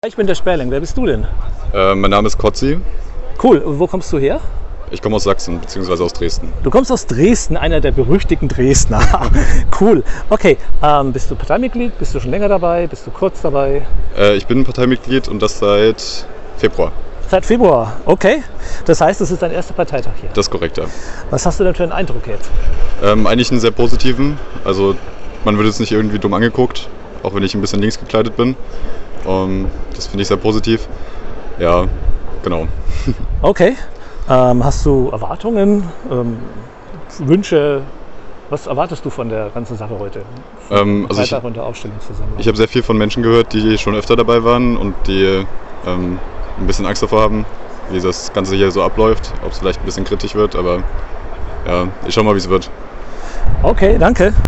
Ich bin der Sperling. Wer bist du denn? Mein Name ist Kotzi. Cool. Und wo kommst du her? Ich komme aus Sachsen bzw. aus Dresden. Du kommst aus Dresden, einer der berüchtigten Dresdner. Cool. Okay. Bist du Parteimitglied? Bist du schon länger dabei? Bist du kurz dabei? Ich bin Parteimitglied und das seit Februar. Seit Februar. Okay. Das heißt, es ist dein erster Parteitag hier. Das ist korrekt, ja. Was hast du denn für einen Eindruck jetzt? Eigentlich einen sehr positiven. Also man wird jetzt nicht irgendwie dumm angeguckt, auch wenn ich ein bisschen links gekleidet bin. Das finde ich sehr positiv. Ja, genau. Okay. Hast du Erwartungen, Wünsche? Was erwartest du von der ganzen Sache heute? Also Parteitag und der Aufstellungsversammlung. ich habe sehr viel von Menschen gehört, die schon öfter dabei waren und die ein bisschen Angst davor haben, wie das Ganze hier so abläuft. Ob es vielleicht ein bisschen kritisch wird, aber ja, ich schau mal, wie es wird. Okay, danke.